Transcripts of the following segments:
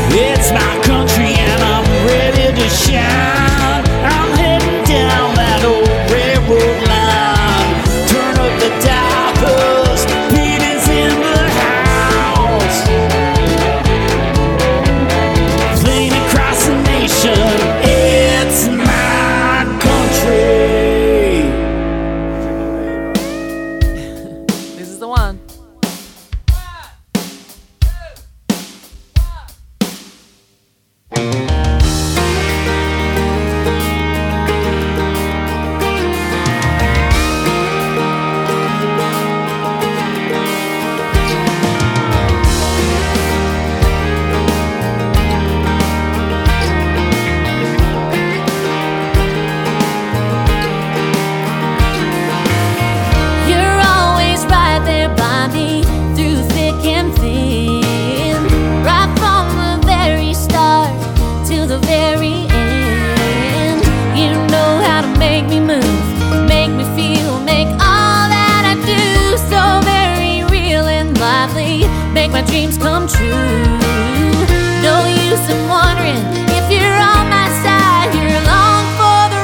It's my country and I'm ready to shine. I'm heading down that old railroad line. Turn up the diapers, Pete is in the house. Playing across the nation, it's my country. This is the one. You're always right there by me through thick and thin, right from the very start to the very end. You know how to make me move, make me feel, make all that I do so very real and lively, make my dreams come true. No use in wondering if you're on my side, you're along for the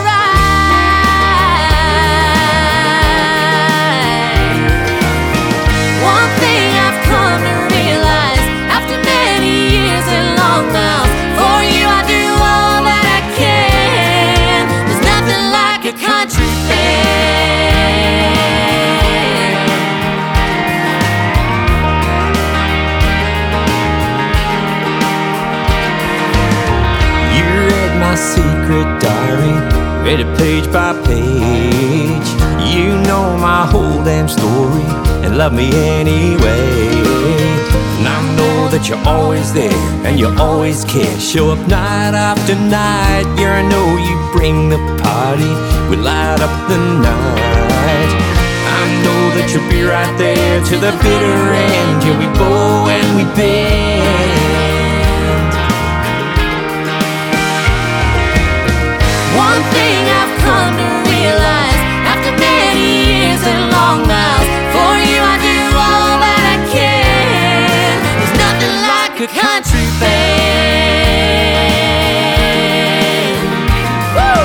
ride. One thing I've come to realize after many years and long miles, for you I do all that I can. There's nothing like a country fan. You read my secret diary, read it page by page. You know my whole damn story and love me anyway. And I know that you're always there and you always care. Show up night after night. Yeah, I know you bring the party, we light up the night. I know that you'll be right there to the bitter end. Yeah, we bow and we bend. One thing I've come to realize after many years and long miles, for you I do all that I can. There's nothing like a country fan. Woo!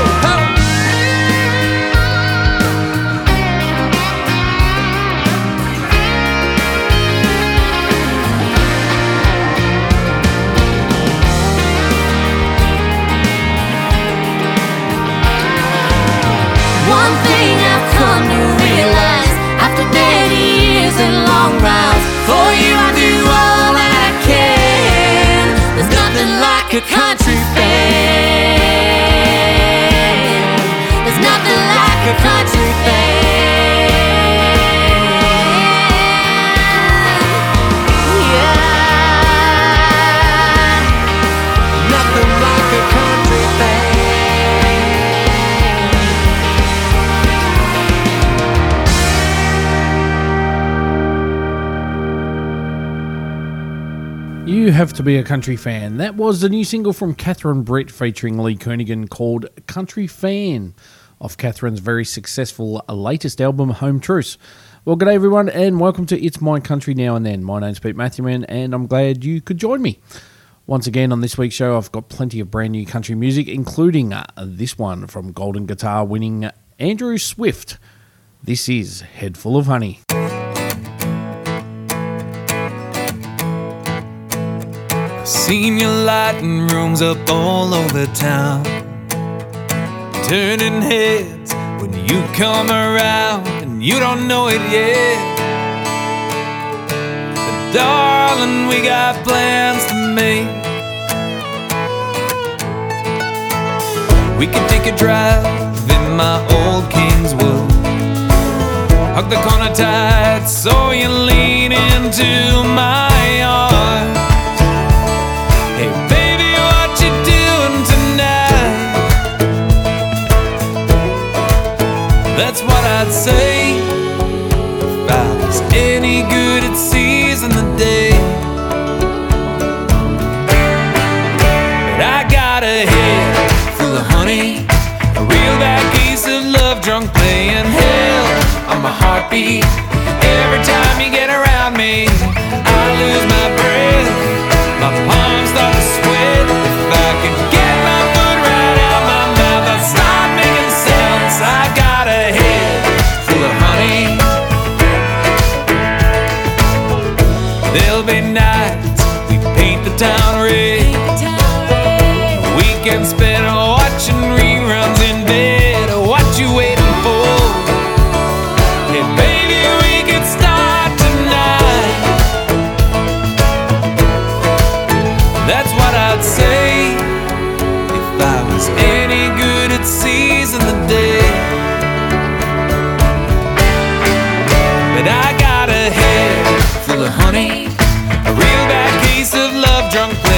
One thing I've come to realize after many years and long rounds, for you I do all that I can. There's nothing like a country fan. There's nothing like a country fan. Yeah. Nothing like a country fan. You have to be a country fan. That was the new single from Catherine Brett featuring Lee Kernaghan called Country Fan, off Catherine's very successful latest album, Home Truce. Well, g'day everyone and welcome to It's My Country Now and Then. My name's Pete Matthewman and I'm glad you could join me. Once again on this week's show, I've got plenty of brand new country music, including this one from Golden Guitar winning Andrew Swift. This is Head Full of Honey. Seen you lighting rooms up all over town, turning heads when you come around, and you don't know it yet. But darling, we got plans to make. We could take a drive in my old Kingswood, hug the corner tight so you lean into my arms. Hey baby, what you doing tonight? That's what I'd say if I was any good at seizing the day. But I got a head full of honey, a real bad case of love drunk playing hell on my heartbeat. Every time you get around me, I lose my breath. My palms start to sweat.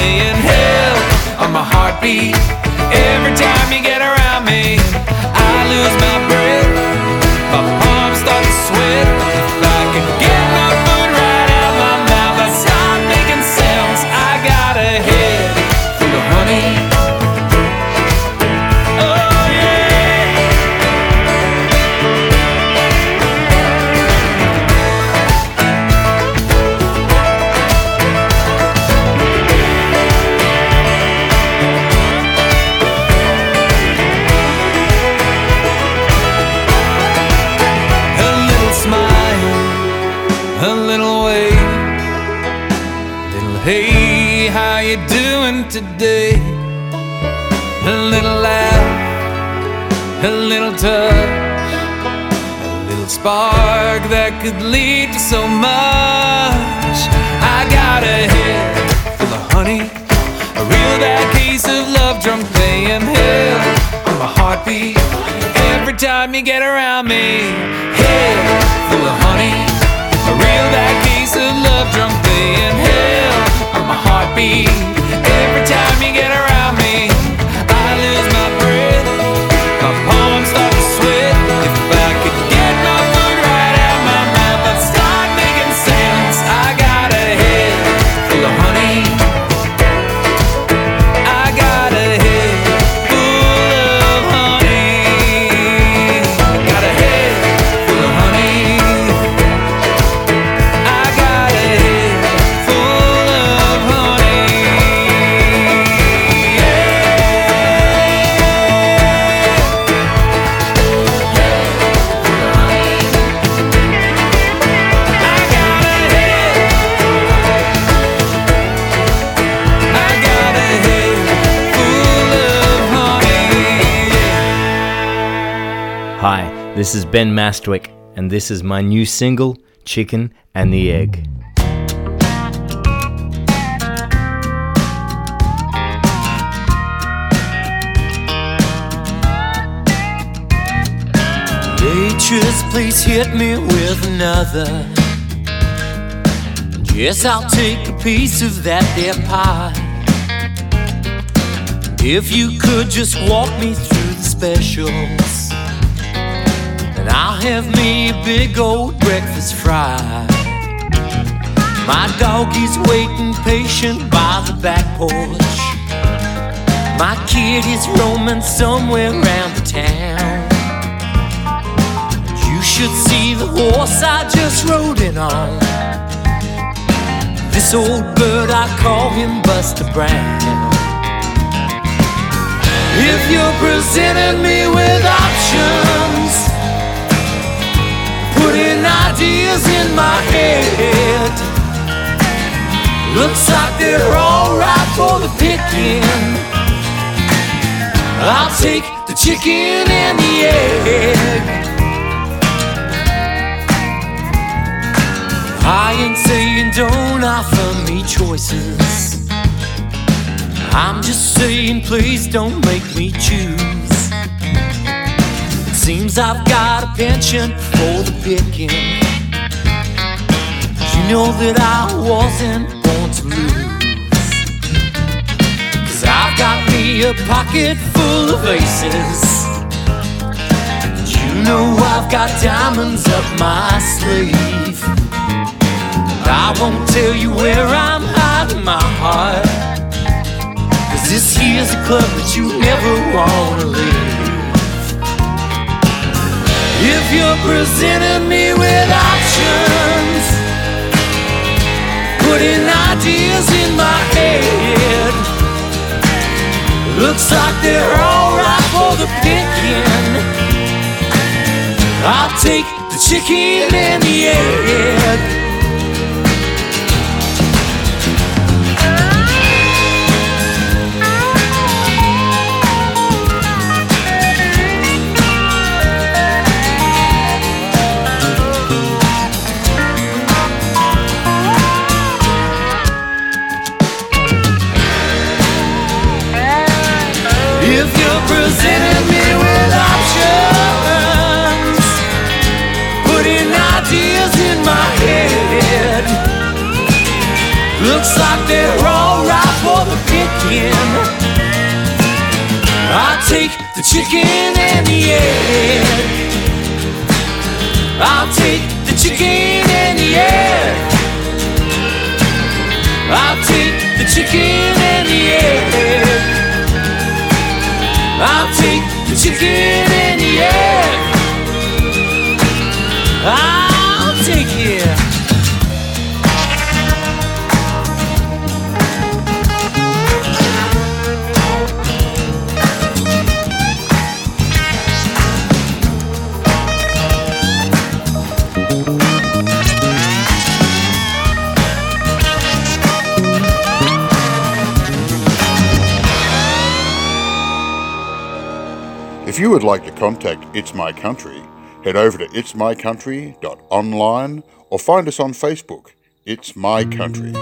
playing hell on my heartbeat. Every time you get around me, I lose my breath. My palms start to sweat. If I could get my foot right out my mouth, I'd start making sounds. I got a head full of honey. Oh yeah. A little smile, a little wave, little hey, how you doing today? A little laugh, a little touch, a little spark that could lead to so much. I got a head full of honey, a real bad case of love drum playing hell on my heartbeat. Every time you get around me, head full of honey, a real bad case of love drum playing hell on my heartbeat. Every time you get around me, I lose my breath. My palms start to sweat. If I could get my foot right out my mouth, I'd start making sounds. I got a head full of honey. I got a head full of honey. Got a head full of honey. I got a head full of honey. Hi, this is Ben Mastwick, and this is my new single, Chicken and the Egg. Waitress, please hit me with another. Yes, I'll take a piece of that there pie. If you could just walk me through the specials, and I'll have me a big old breakfast fry. My doggy's waiting patient by the back porch. My kid is roaming somewhere around the town. You should see the horse I just rode in on. This old bird, I call him Buster Brown. If you're presenting me with options, putting ideas in my head, looks like they're all right for the picking. I'll take the chicken and the egg. I ain't saying don't offer me choices. I'm just saying please don't make me choose. It seems I've got a penchant for the picking. You know that I wasn't born to lose. 'Cause I've got me a pocket full of aces. You know I've got diamonds up my sleeve. I won't tell you where I'm hiding my heart, 'cause this here's a club that you never wanna leave. If you're presenting me with options, putting ideas in my head, looks like they're all right for the picking. I'll take the chicken and the egg. If you're presenting me with options, putting ideas in my head, looks like they're all right for the I'll take the chicken and the egg. I'll take the chicken and the egg. I'll take the chicken and the egg. I'll take the chicken and the egg. I'll take it. If you would like to contact It's My Country, head over to itsmycountry.online or find us on Facebook, It's My Country.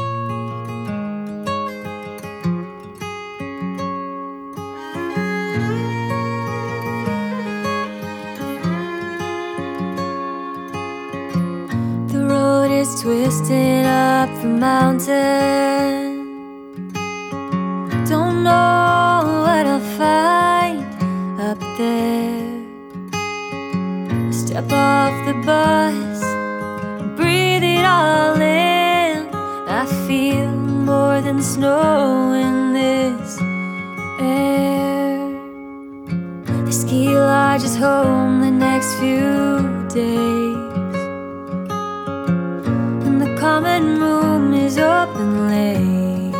The road is twisting up the mountain. Don't know what I'll find up there. Step off the bus, breathe it all in. I feel more than snow in this air. The ski lodge is home the next few days, and the common room is open late.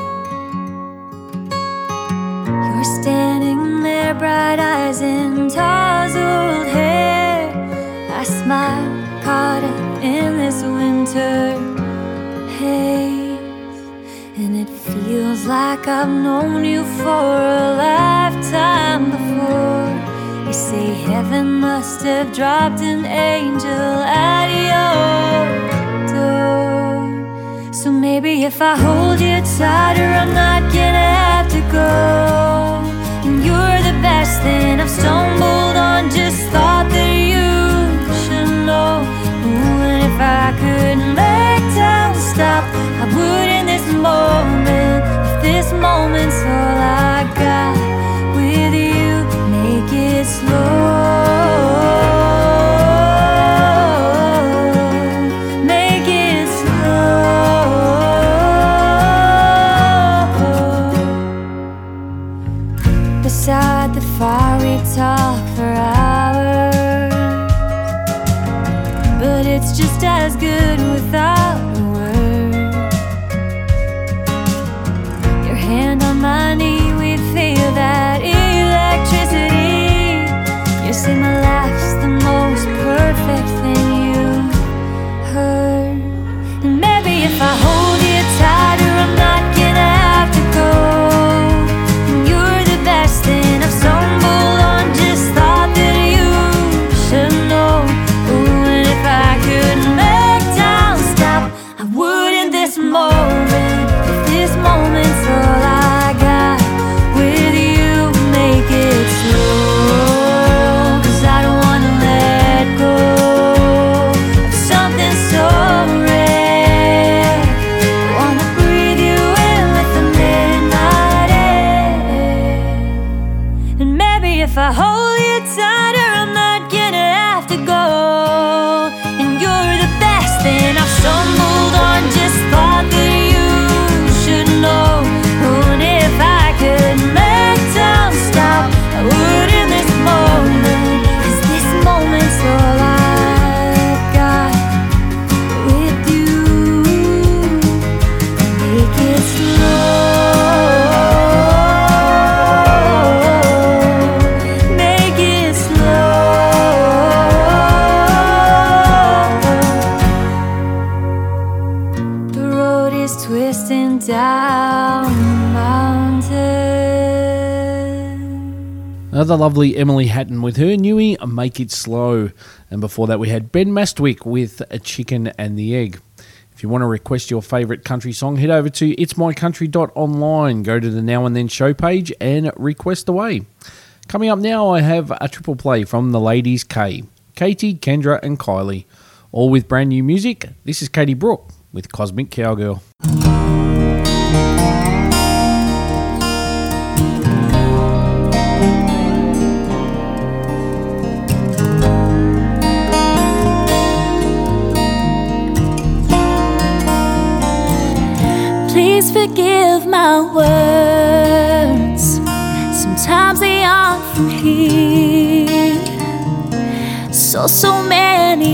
You're standing there, bright eyes and tousled hair. I smile, caught up in this winter haze, and it feels like I've known you for a lifetime before. You say heaven must have dropped an angel at your door. So maybe if I hold you tighter, I'm not gonna have to go. And you're the best thing I've stumbled on, just thought that you should know. Ooh, and if I could make time stop, I would in this moment. If this moment's all I got with you, make it slow. Make it slow. Beside the fire we talk for hours, but it's just as good without a word. Your hand on my knee, we feel that electricity. You say my laugh's the most perfect thing you've heard. And maybe if I hold you tighter, I'm not gonna have to go. And you're the best thing I've stumbled on, just thought that you should know. Ooh, and if I could make time stop, I would in this moment. If this moment's all I got with you, make it slow. 'Cause I don't wanna let go of something so rare. I wanna breathe you in with the midnight air. And maybe if I hold you tighter, I'm not gonna have to go. And you're the best thing I've stumbled on, just thought that you should know. Oh, and if I could make time stop, I would in this moment. 'Cause this moment's all I've got with you. Make it slow. Make it slow. The road is twisting down the mountain. Another lovely Emily Hatton with her newie, Make It Slow. And before that we had Ben Mastwick with A Chicken and the Egg. If you want to request your favourite country song, head over to itsmycountry.online, go to the Now and Then show page and request away. Coming up now, I have a triple play from the ladies K, Katie, Kendra and Kylie, all with brand new music. This is Katie Brooke with Cosmic Cowgirl. my words, sometimes they aren't from here. So many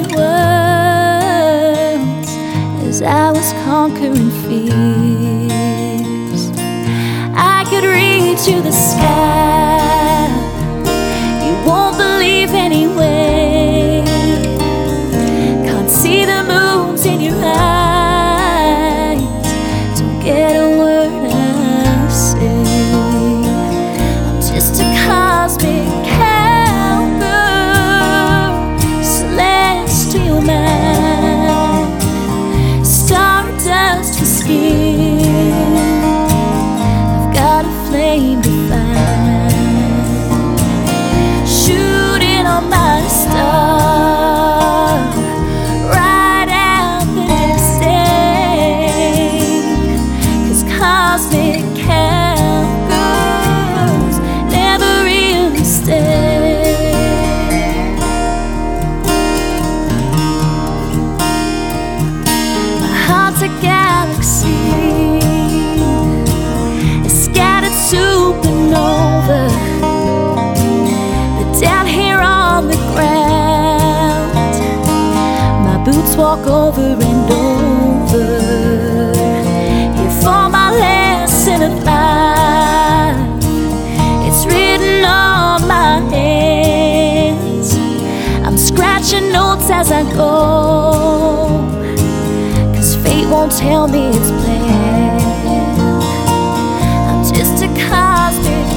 words as I was conquering fears. I could reach to the sky, you won't believe anyway. Can't see the moons in your eyes, don't get a word I say. I'm just a cosmic cowgirl, celestial mind, stardust for skin. I've got a flame to find, shooting on my star, right out the next day. 'Cause cosmic cowgirls never really stay. My heart's a galaxy, a scattered supernova. But down here on the ground, my boots walk over and over. Here for my lesson of life, it's written on my hands. I'm scratching notes as I go, 'cause fate won't tell me it's planned. I'm just a cosmic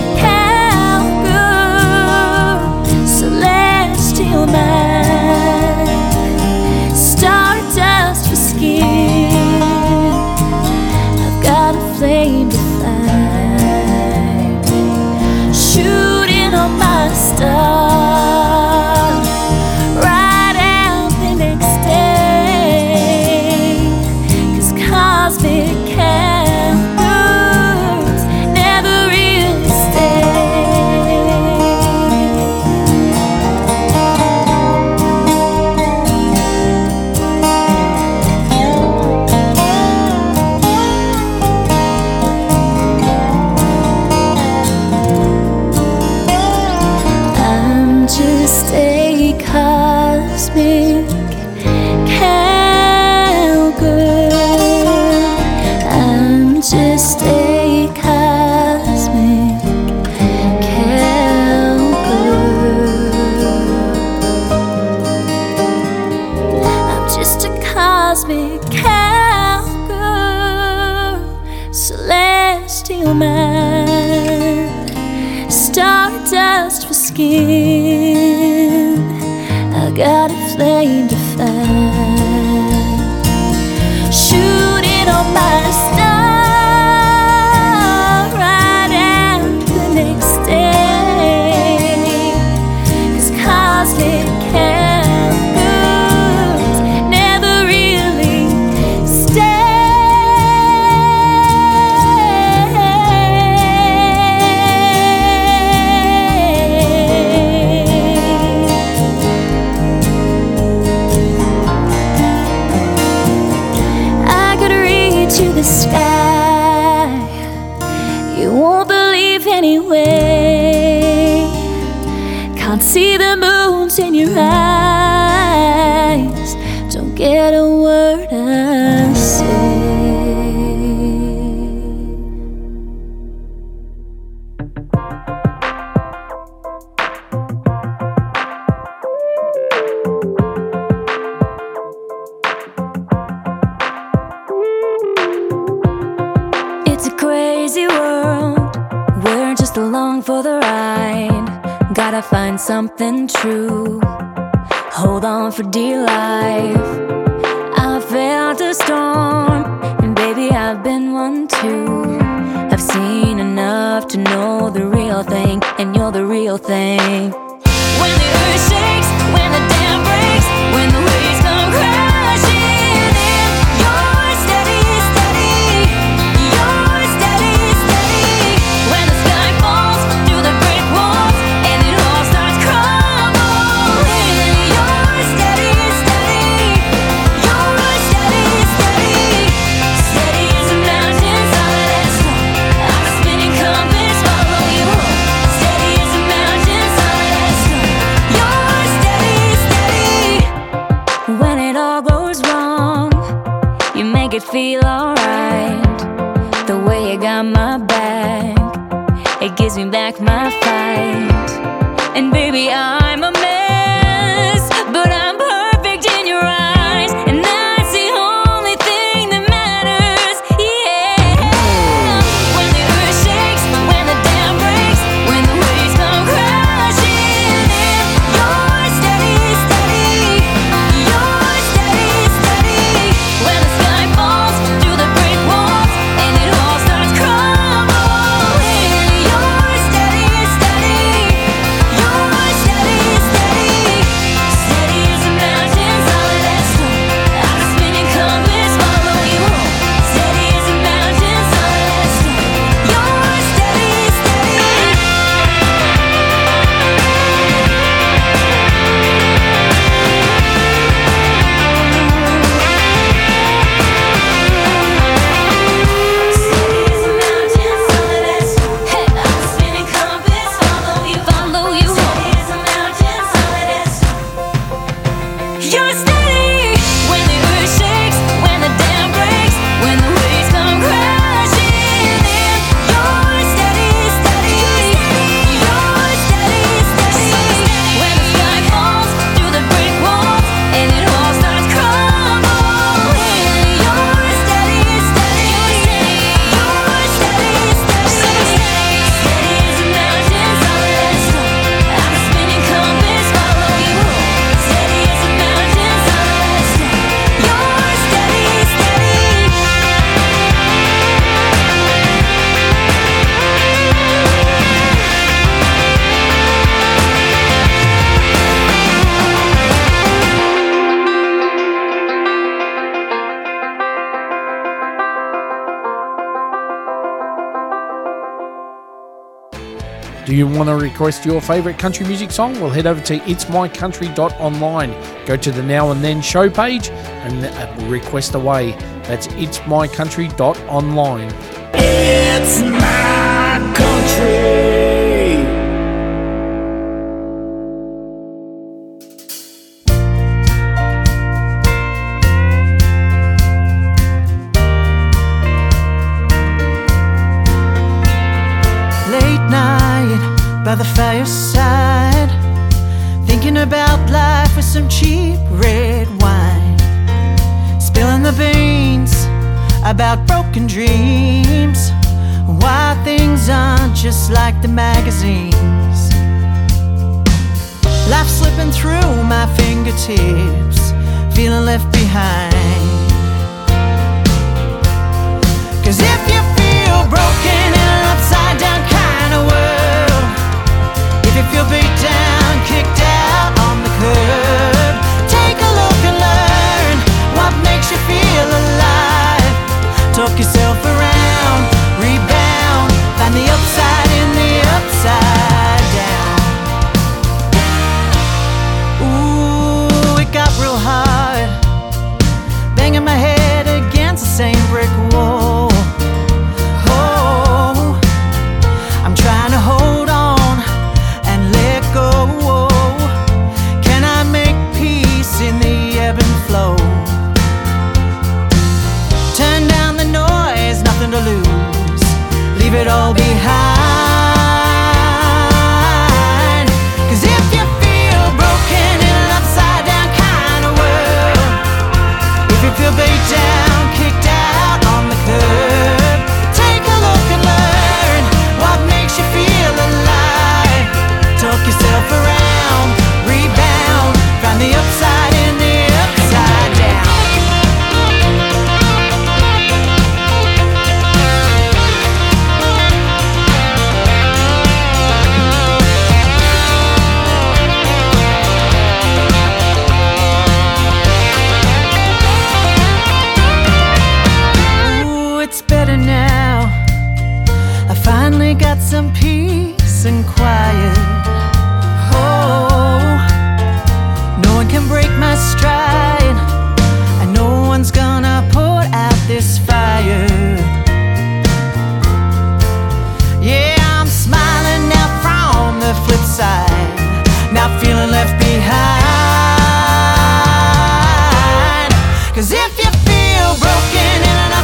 cowgirl, celestial mind, stardust for skin. I've got a flame to find, shooting on my star, right out the next day. 'Cause cosmic cowgirls never really stay. I'm just a cosmic cowgirl. I'm just a cosmic cowgirl. I'm just a cosmic cowgirl, celestial mind, stardust for skin. I got a flame to find, shooting on my star, right out the next day. 'Cause cosmic cowgirls never really I could reach to the sky, you won't believe anyway. Can't see the moons in your eyes, don't get a word I say. It's a crazy world, we're just along for the ride. Gotta find something true, hold on for dear life. I felt a storm, and baby I've been one too. I've seen enough to know the real thing, and you're the real thing. When the earth shakes, when the dam breaks, when the waves come crashing in, you're steady, steady, you're steady, steady. When the sky falls through the brick walls and it all starts crumbling, you're steady, steady, you're steady, steady. Steady as a mountain, solid as stone. feel alright. The way you got my back, it gives me back my fight. And baby, I'm a mess, but I'm perfect in your eyes, and that's the only thing that matters. Yeah. When the earth shakes, when the dam breaks, when the waves come crashing in, you're steady, steady. You're steady, steady. When the sky falls through the brick walls and it all starts crumbling, you're steady, steady. You're steady, steady. Steady as a mountain, solid as stone. I'm a spinning compass, follow you home. Steady as a mountain, solid as stone. You're steady, steady. Steady as a mountain, solid as stone. Hey, I'm a spinning compass, follow you home. Steady as a mountain, solid as stone. You're steady when the earth shakes, when the dam breaks, when the waves come crashing in. You're steady, steady. You're steady, steady. When the sky falls through the brick walls and it all starts crumbling, you're steady, steady. You're steady, steady. Steady as a mountain, solid as stone. I'm a spinning compass, follow you home. Steady as a mountain, solid as stone. You're steady, steady. Do you want to request your favourite country music song? Well, head over to itsmycountry.online. Go to the Now and Then show page and request away. That's itsmycountry.online. It's my country. Late night by the fireside, thinking about life with some cheap red wine, spilling the beans about broken dreams, why things aren't just like the magazines. Life slipping through my fingertips, feeling left behind. 'Cause if you feel broken in an upside down kind of world, if you feel beat down, kicked out on the curb, take a look and learn what makes you feel alive. Talk yourself around, rebound, find the upside in the upside down. Ooh, it got real hard, banging my head against the same brick wall. Oh, I'm trying to hold on and let go. Can I make peace in the ebb and flow? Turn down the noise, nothing to lose, leave it all behind. 'Cause if you feel broken in an upside down kind of world, if you feel beat down, kicked out on the curb, take a look and learn what makes you feel alive. Talk yourself around, rebound, find the upside in the upside down. Ooh, it's better now. I finally got some peace and quiet. Oh, no one can break my stride, and no one's gonna put out this fire. Yeah, I'm smiling now from the flip side, not feeling left behind. 'Cause if you feel broken in an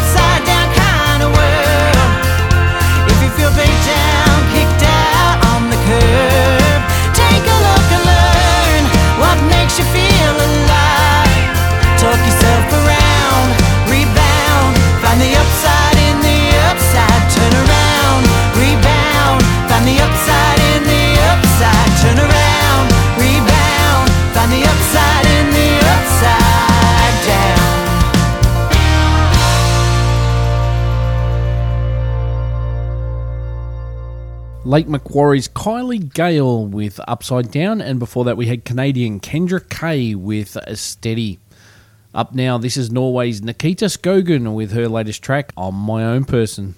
Lake Macquarie's Kylie Gale with Upside Down, and before that we had Canadian Kendra Kay with Steady. Up now, this is Norway's Nikita Skogen with her latest track, On My Own Person.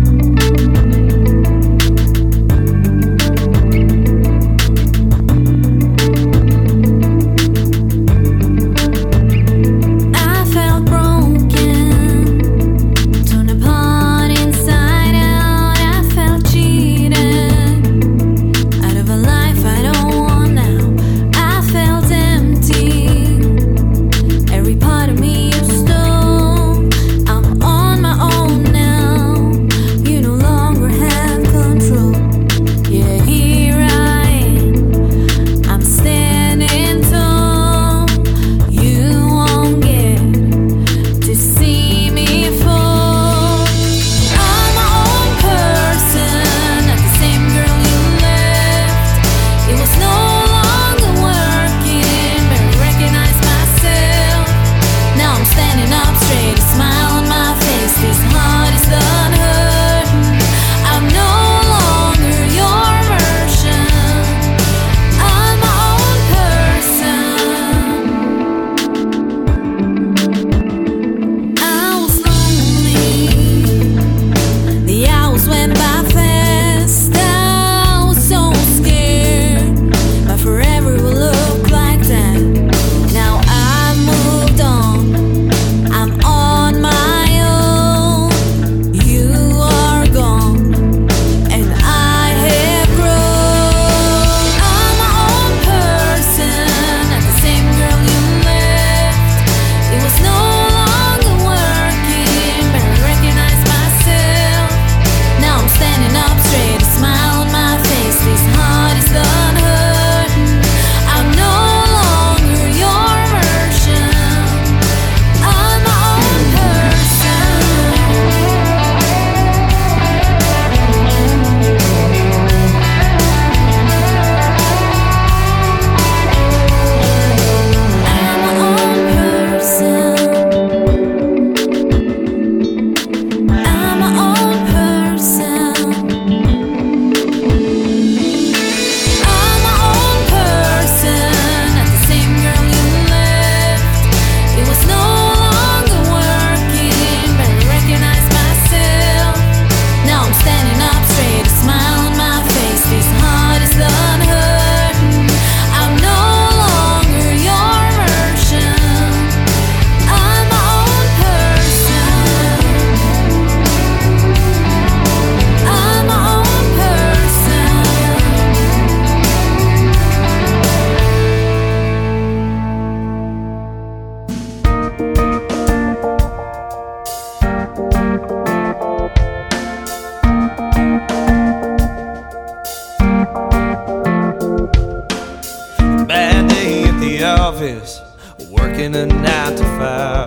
Working a 9 to 5.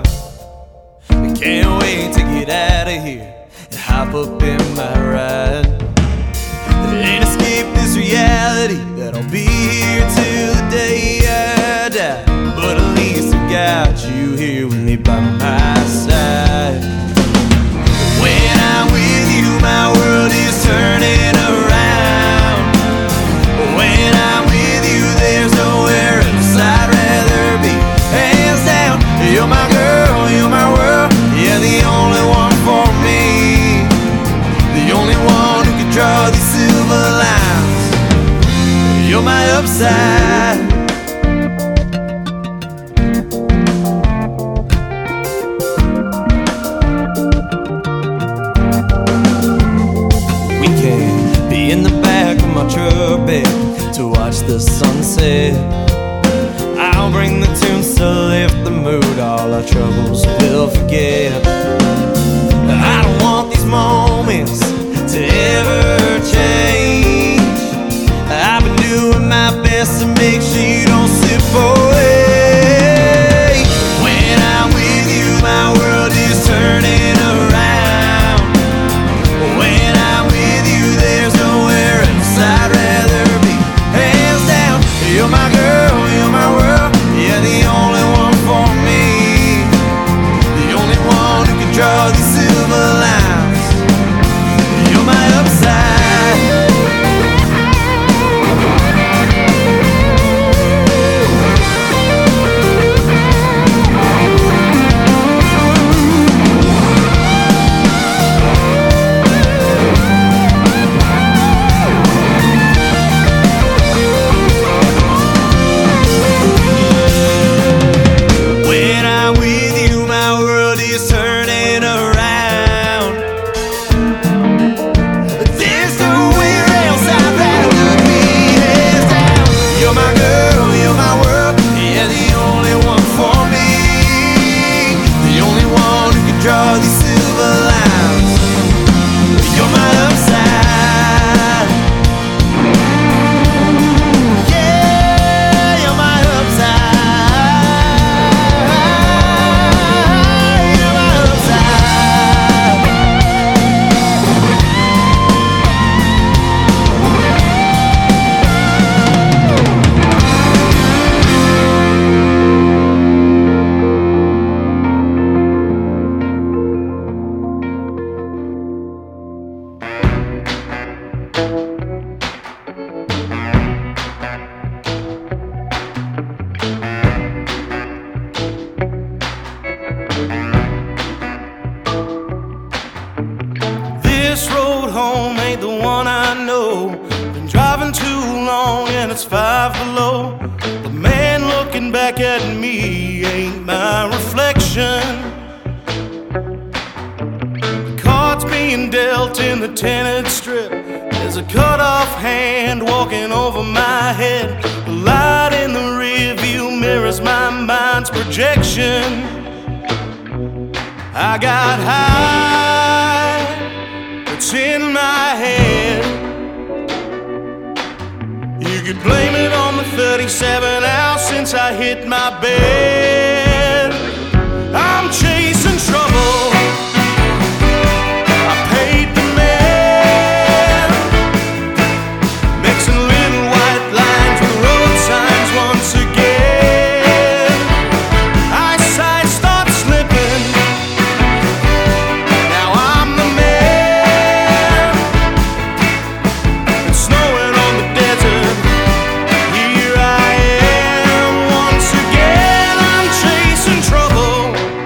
I can't wait to get out of here and hop up in my ride. There ain't escape this reality that I'll be here till the day I die. But at least I got you here with me by my side. When I'm with you, my world is turning around. When I'm with you, there's nowhere else I'd rather be. Hands down, you're my girl, you're my world. Yeah, the only one for me. The only one who can draw these silver lines. You're my upside. We can be in the back of my truck bed to watch the sunset. I'll bring the tunes to lift the mood, all our troubles we'll forget. I don't want these moments to ever change. I've been doing my best to make sure you don't slip away. When I'm with you, my world is turning around. When I'm with you, there's nowhere else I'd rather be. Hands down, you're my girl, you're my world. Yeah, the only one for me. The only one who can draw wrong and it's 5 below. The man looking back at me ain't my reflection. The cards being dealt in the tenant strip. There's a cut-off hand walking over my head. The light in the rearview mirrors my mind's projection. I got high, it's in my head. You could blame it on the 37 hours since I hit my bed. I'm chasing trouble. I paid the man, mixing little white lines with road signs once again. Eyesight starts slipping. Now I'm the man. It's snowing on the desert. Here I am once again. I'm chasing trouble.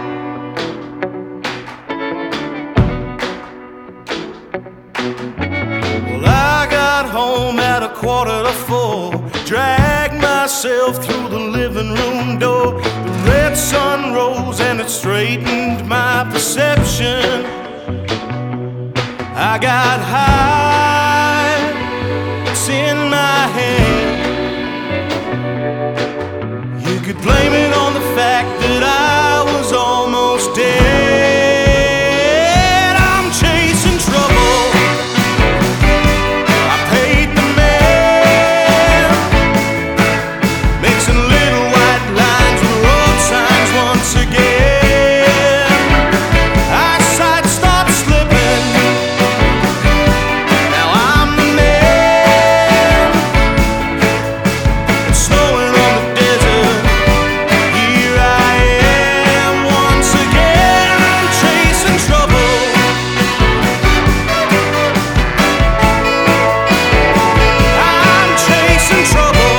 Well, I got home at 3:45. Dragged myself through the living room door. The red sun rose and it straightened my perception. I got high, it's in my head. You could blame it on the fact that I was almost dead. I'm chasing trouble. I paid the man, mixing little white lines with road signs once again. Eyesight starts slipping. Now I'm the man. It's snowing on the desert. Here I am once again. I'm chasing trouble. I'm chasing trouble.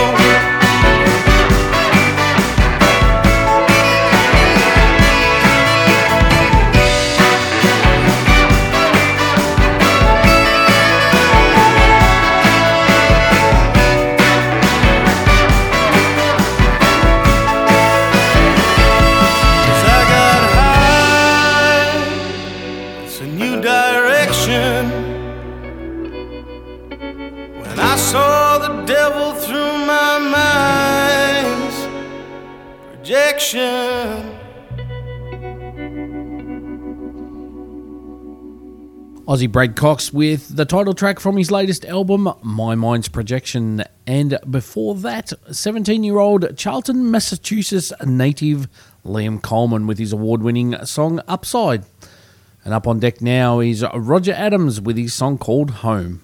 Cause I got high, it's a new direction. When I saw the devil through my mind's projection. Aussie Brad Cox with the title track from his latest album, My Mind's Projection. And before that, 17-year-old Charlton, Massachusetts native Liam Coleman with his award-winning song Upside. And up on deck now is Roger Adams with his song called Home.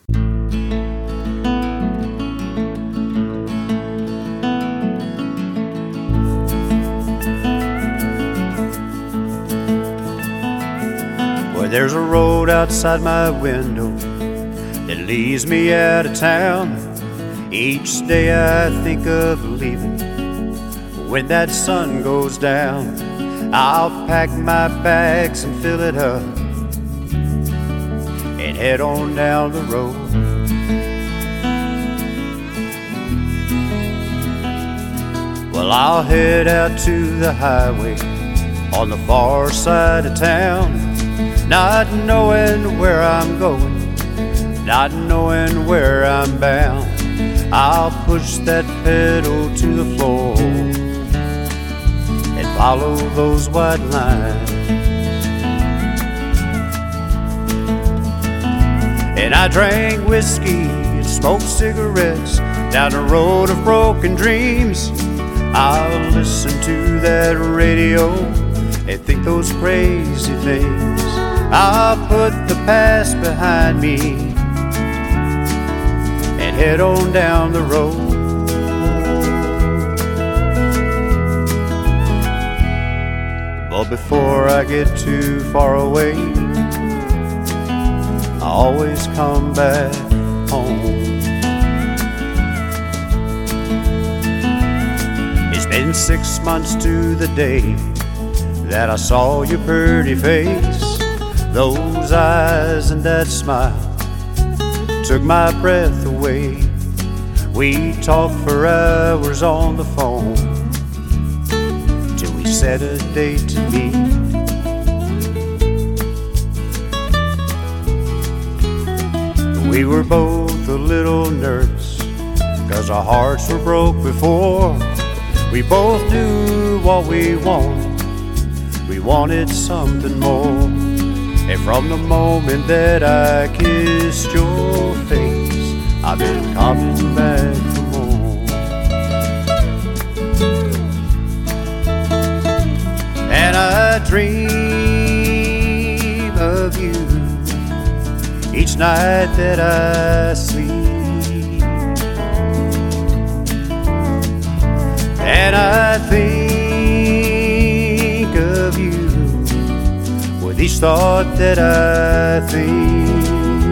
Boy, there's a road outside my window that leads me out of town. Each day I think of leaving. When that sun goes down, I'll pack my bags and fill it up and head on down the road. Well, I'll head out to the highway on the far side of town, not knowing where I'm going, not knowing where I'm bound. I'll push that pedal to the floor and follow those white lines. And I drank whiskey and smoked cigarettes down the road of broken dreams. I'll listen to that radio and think those crazy things. I'll put the past behind me and head on down the road. But before I get too far away, I always come back home. It's been 6 months to the day that I saw your pretty face. Those eyes and that smile took my breath away. We talked for hours on the phone till we set a date to meet. We were both a little nervous, 'cause our hearts were broke before. We both knew what we wanted. We wanted something more. And from the moment that I kissed your face, I've been coming back for more. And I dream of you each night that I sleep. And I think of you with each thought that I think.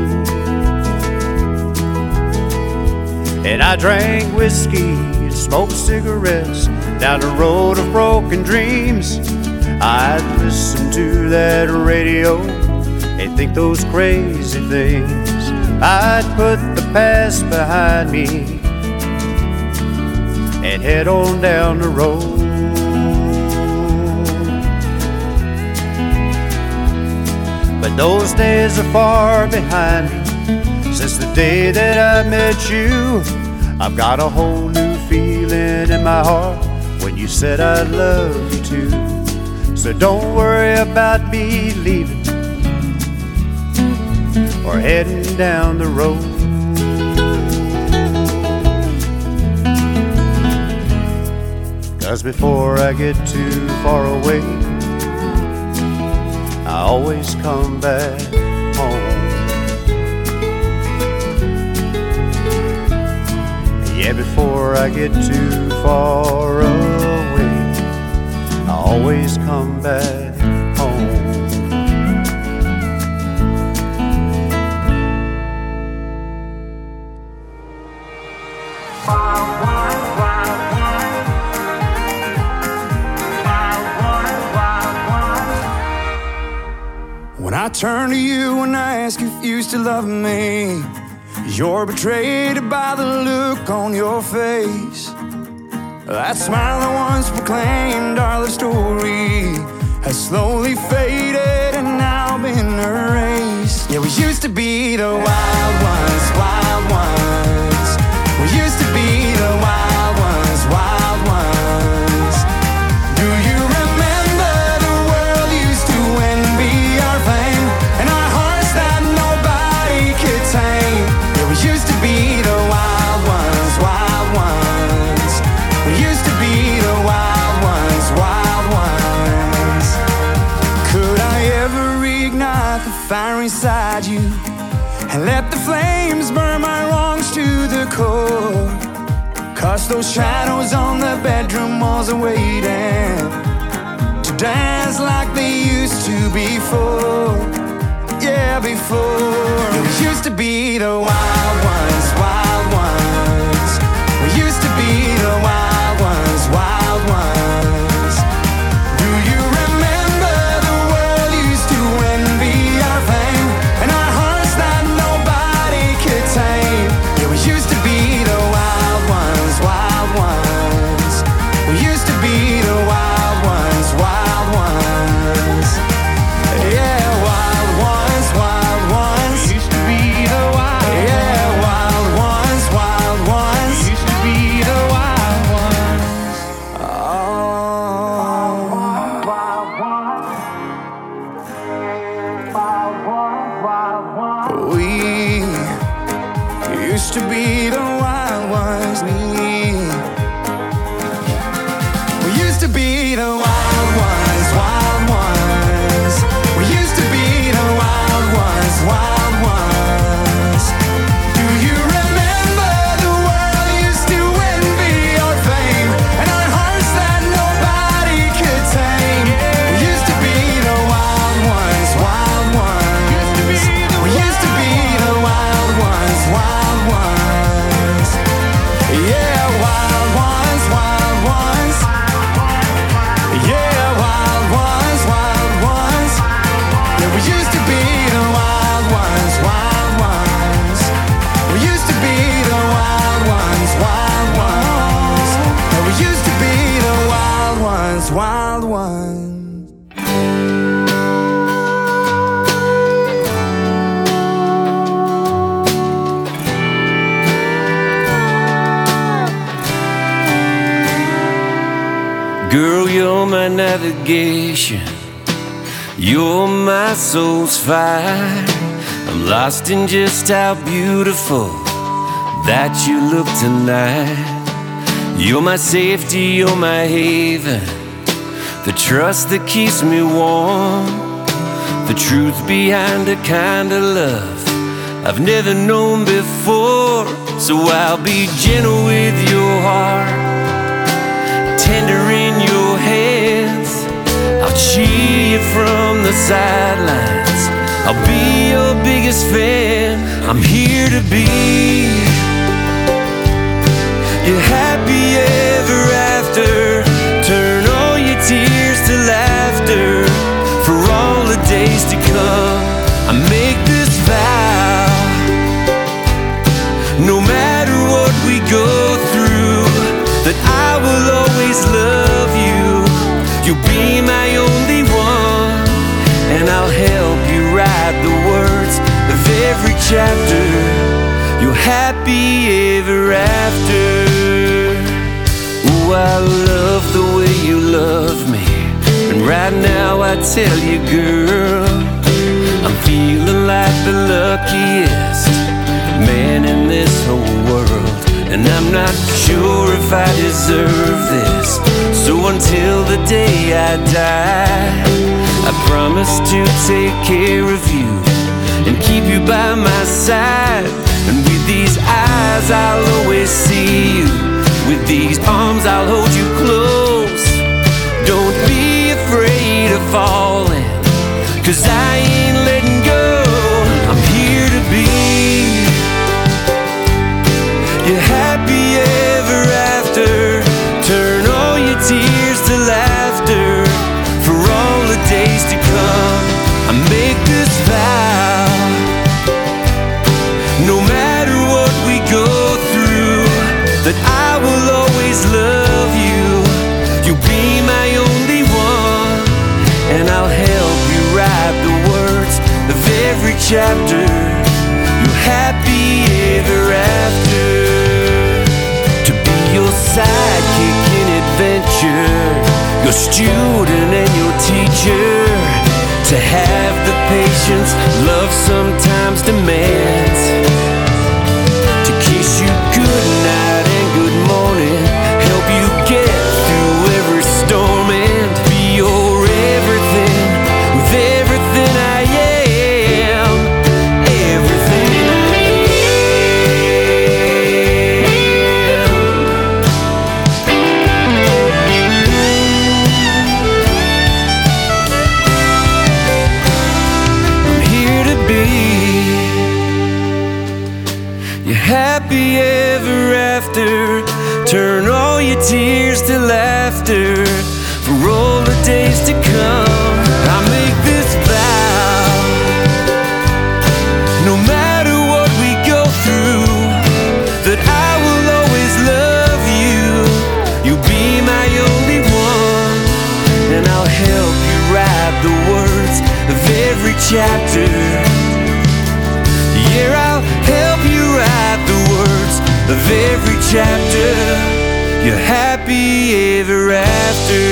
And I drank whiskey and smoked cigarettes down the road of broken dreams. I'd listen to that radio and think those crazy things. I'd put the past behind me and head on down the road. But those days are far behind me. Since the day that I met you, I've got a whole new feeling in my heart when you said I love you too. So don't worry about me leaving or heading down the road. Cause before I get too far away, I always come back home. Yeah, before I get too far away, I always come back home. When I turn to you and I ask if you still love me, you're betrayed by the look on your face. That smile that once proclaimed our love story has slowly faded and now been erased. Yeah, we used to be the wild ones, wild ones. We used to be the wild ones, wild ones. Do you remember the world used to envy our fame and our hearts that nobody could tame? Yeah, we used to be the wild ones, wild ones. We used to be the wild ones, wild ones. Could I ever reignite the fire inside you and let the flames burn my wrongs to the core? 'Cause those shadows on the bedroom walls are waiting to dance like they used to before. Yeah, before. Yeah, we used to be the wild ones, wild ones. We used to be the wild ones, wild ones. Do you remember the world used to envy our fame and our hearts that nobody could tame? Yeah, we used to be the wild ones, wild ones. We used to be the wild ones, wild ones. Yeah, wild ones, wild ones. We used to be the wild ones. Yeah, wild ones, wild ones. We used to be the wild ones. We used to be the wild ones. We used to be the wild ones, wild ones. We used to be the wild ones, wild ones. Do you remember the world used to envy our fame and our hearts that nobody could tame? We used to be the wild ones, wild ones. We used to be the wild ones, wild ones. Yeah, wild ones, wild ones. Yeah, wild you're my navigation. You're my soul's fire. I'm lost in just how beautiful that you look tonight. You're my safety, you're my haven, the trust that keeps me warm, the truth behind a kind of love I've never known before. So I'll be gentle with your heart, tender in your hands. I'll cheer you from the sidelines, I'll be your biggest fan. I'm here to be your happy ever after. Turn all your tears to laughter for all the days to come. I make this vow, no matter what we go through, that I will always love you. You'll be my only one, and I'll help you write the words of every chapter. You're happy ever after. Oh, I love the way you love me, and right now I tell you, girl, I'm feeling like the luckiest man in this whole world, and I'm not sure if I deserve this. So until the day I die, I promise to take care of you and keep you by my side. And with these eyes I'll always see you, with these arms I'll hold you close. Don't be afraid of falling, 'cause I ain't letting go. I'm here to be your happy ever after. Turn all your tears to laughter for all the days to come. I make this vow, no matter what we go through, that I will always love you. You'll be my only one, and I'll help you write the words of every chapter. You're happy ever after. To be your sidekick in adventure, your student and your teacher. To have the patience love sometimes demands. To kiss you good night and good morning, help you get through every storm, and be your everything with everything I am. Everything I am. I'm here to be your happy ever after. Turn all your tears to laughter for all the days to come. I make this vow, no matter what we go through, that I will always love you. You'll be my only one, and I'll help you write the words of every chapter. Yeah, I'll help you write the words of every chapter. You're happy ever after.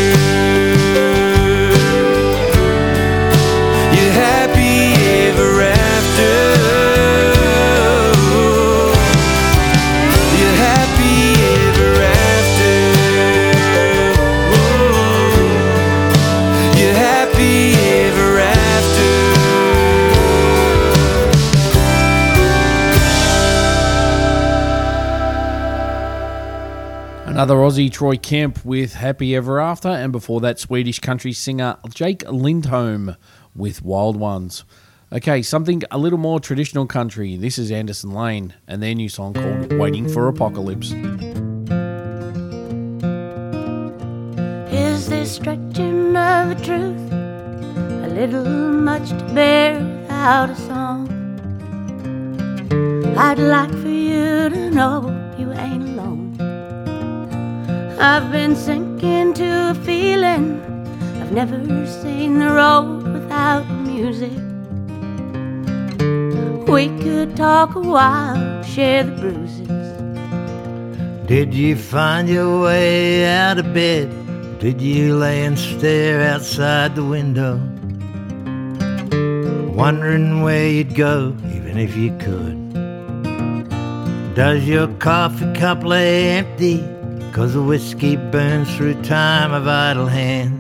You're happy ever after. You're happy ever after. You're happy ever after. Another Aussie, Troy Kemp, with Happy Ever After, and before that, Swedish country singer Jake Lindholm with Wild Ones. Okay, something a little more traditional country. This is Anderson Lane and their new song called Waiting for Apocalypse. Is this stretching of the truth a little much to bear without a song? I'd like for you to know you ain't alone. I've been sinking to a feeling I've never seen the road without music. We could talk a while, share the bruises. Did you find your way out of bed Did you lay and stare outside the window, wondering where you'd go, even if you could? Does your coffee cup lay empty, 'cause the whiskey burns through time of idle hands?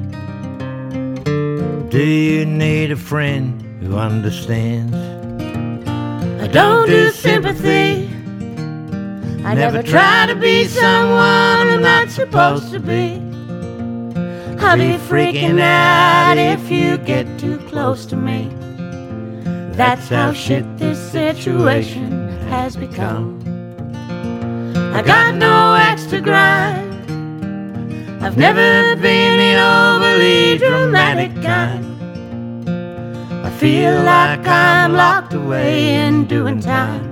Do you need a friend who understands? I don't do sympathy. I never try to be someone I'm not supposed to be. I'll be freaking out if you get too close to me. That's how shit this situation has become. I got no axe to grind. I've never been the overly dramatic kind. I feel like I'm locked away and doing time,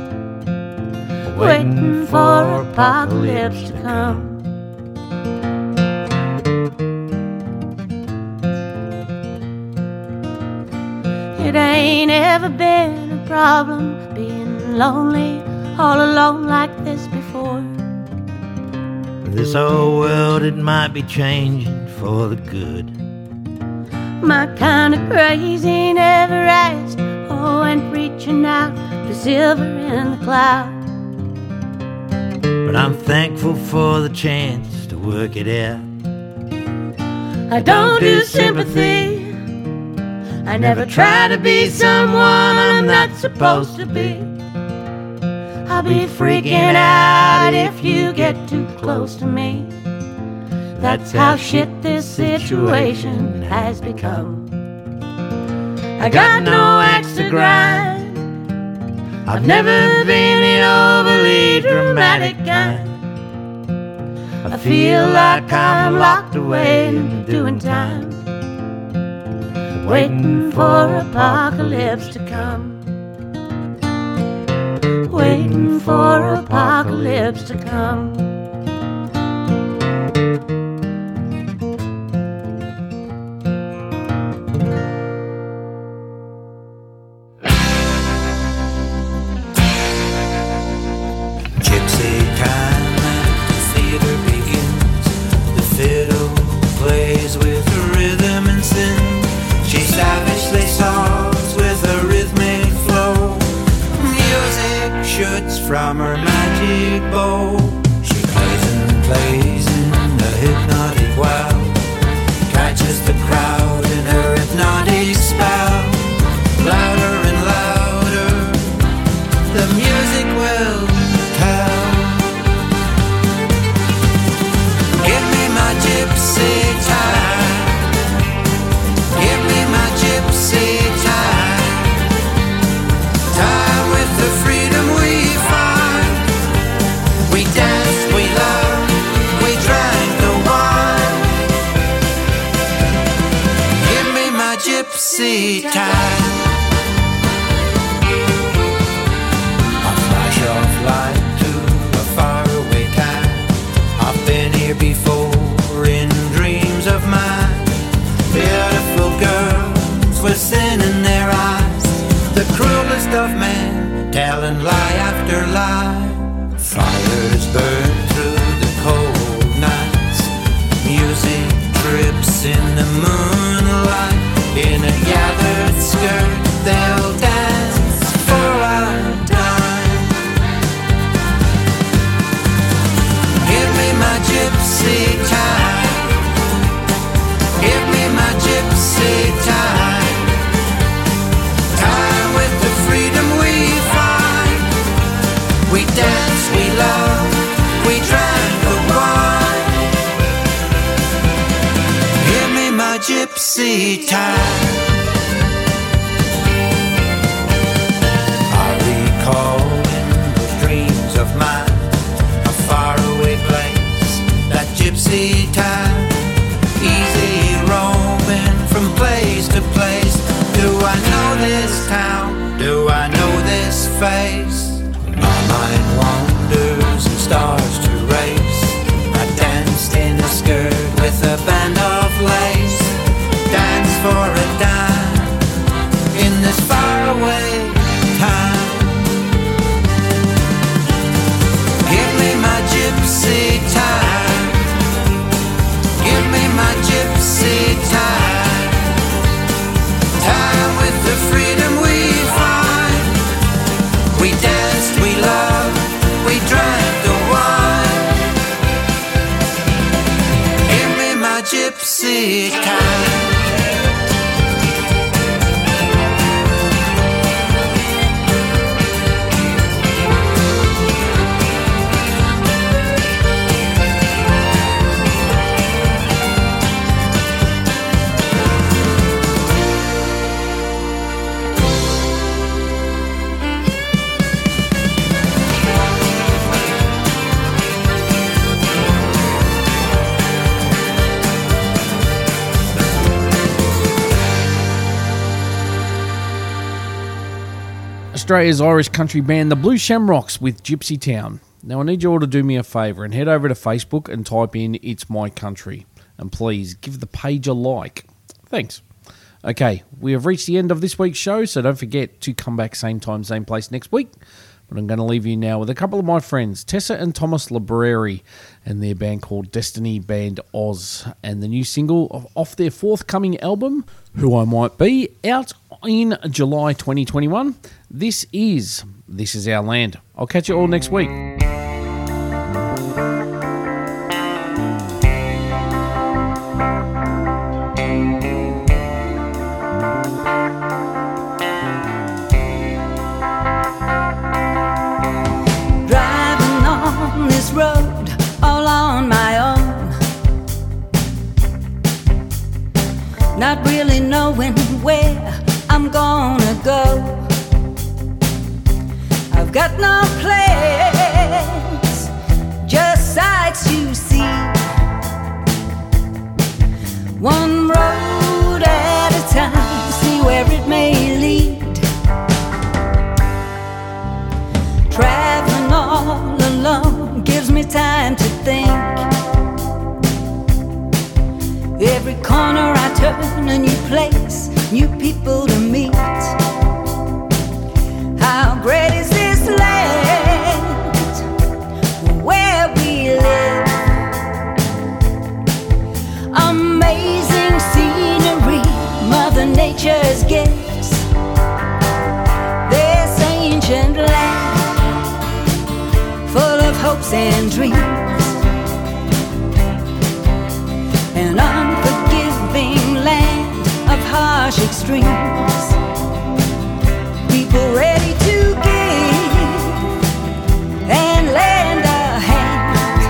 waiting for apocalypse to come. It ain't ever been a problem being lonely all alone like this before. This whole world, it might be changing for the good. My kind of crazy never asked or went reaching out for silver in the cloud. But I'm thankful for the chance to work it out. I don't do sympathy. I never try to be someone I'm not supposed to be. I'll be freaking out if you get too close to me. That's how shit this situation has become. I got no axe to grind. I've never been the overly dramatic kind. I feel like I'm locked away and doing time, waiting for apocalypse to come. Waiting for apocalypse to come. Gypsy time and the theater begins. The fiddle plays with the rhythm and sin. She savagely sobs with a rhythmic flow. Music shoots from her magic bow. She plays and plays in a hypnotic wow. Catches the crowd in her hypnotic spell. Louder and louder, the music will tell. Give me my gypsy time. Give me my gypsy time. Time with the freedom we find. We dance, we love, we drank the wine. Give me my gypsy time. A flash of light to a faraway time. I've been here before in dreams of mine. Beautiful girls with sin in their eyes. The cruelest of men telling lie after lie. Fires burn through the cold nights. Music drips in the moonlight. In a gathered skirt they'll dance for our time. Give me my gypsy time. Give me my gypsy time. Time with the freedom we find. We dance, we love, we drank the wine. Give me my gypsy time. I recall in those dreams of mine a faraway place, that gypsy time. Easy roaming from place to place. Do I know this town? Do I know this face? My mind wanders and stars to race. I danced in a skirt with a band of lace. Dance for a dime in this faraway time. this time. Australia's Irish country band, the Blue Shamrocks, with Gypsy Town. Now, I need you all to do me a favour and head over to Facebook and type in It's My Country. And please give the page a like. Thanks. Okay, we have reached the end of this week's show, so don't forget to come back same time, same place next week. But I'm going to leave you now with a couple of my friends, Tessa and Thomas Libreri, and their band called Destiny Band Oz, and the new single off their forthcoming album, Who I Might Be, out in July 2021. This is Our Land. I'll catch you all next week. Driving on this road all on my own, not really knowing where I'm gonna go. I've got no plans, just sights to see. One road at a time, see where it may lead. Traveling all alone gives me time to think. Every corner I turn, a new place, new people to meet. How great is this land where we live? Amazing scenery, Mother Nature's gifts. This ancient land full of hopes and dreams, an unforgiving land of harsh extremes. People ready to give and lend a hand.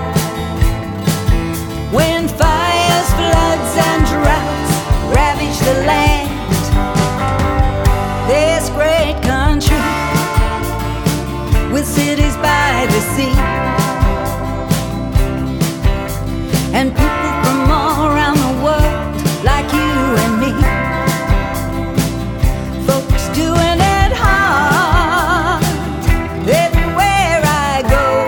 When fires, floods and droughts ravage the land, this great country with cities by the sea, and people from all around the world like you and me. Folks doing it hard everywhere I go,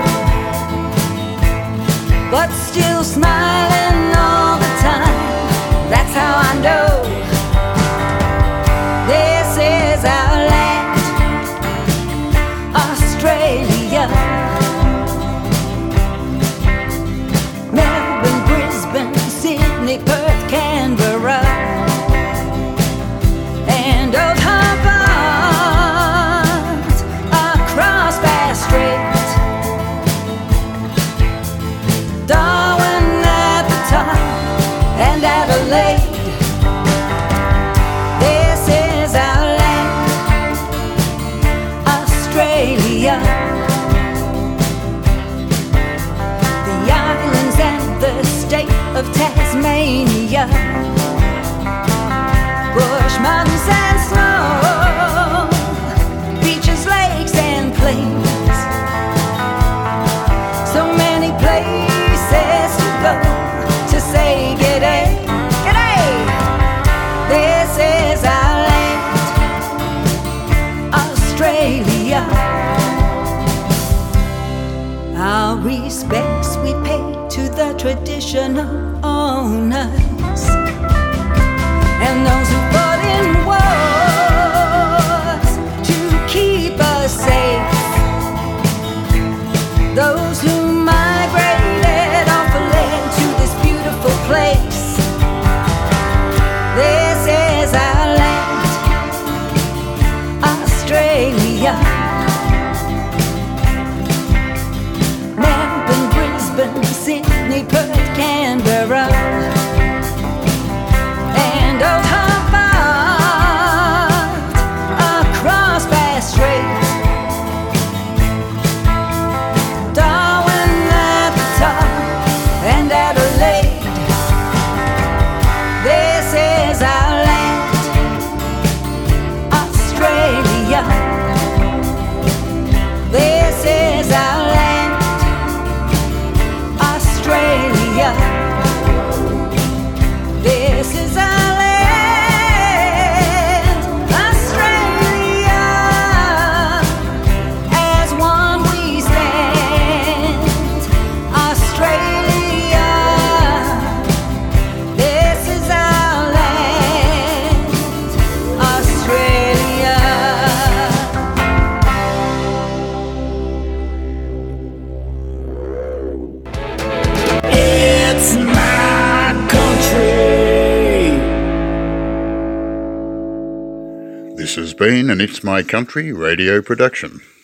but still smiling all the time. That's how I know this is our land, Australia. Melbourne, Brisbane, Sydney, Perth, Canberra, and Old Hobart, across Bass Strait, Darwin at the top, and Adelaide. This is our land, Australia. The islands and the state of Tasmania, bush, mountains and snow, beaches, lakes and plains. So many places to go to say g'day, g'day. This is our land, Australia. Our respects we pay to the traditional owners and those who fought in wars to keep us safe, those who migrated off the land to this beautiful place. This is our land, Australia. Melbourne, Brisbane, Sydney, Perth, Canberra, been an It's My Country radio production.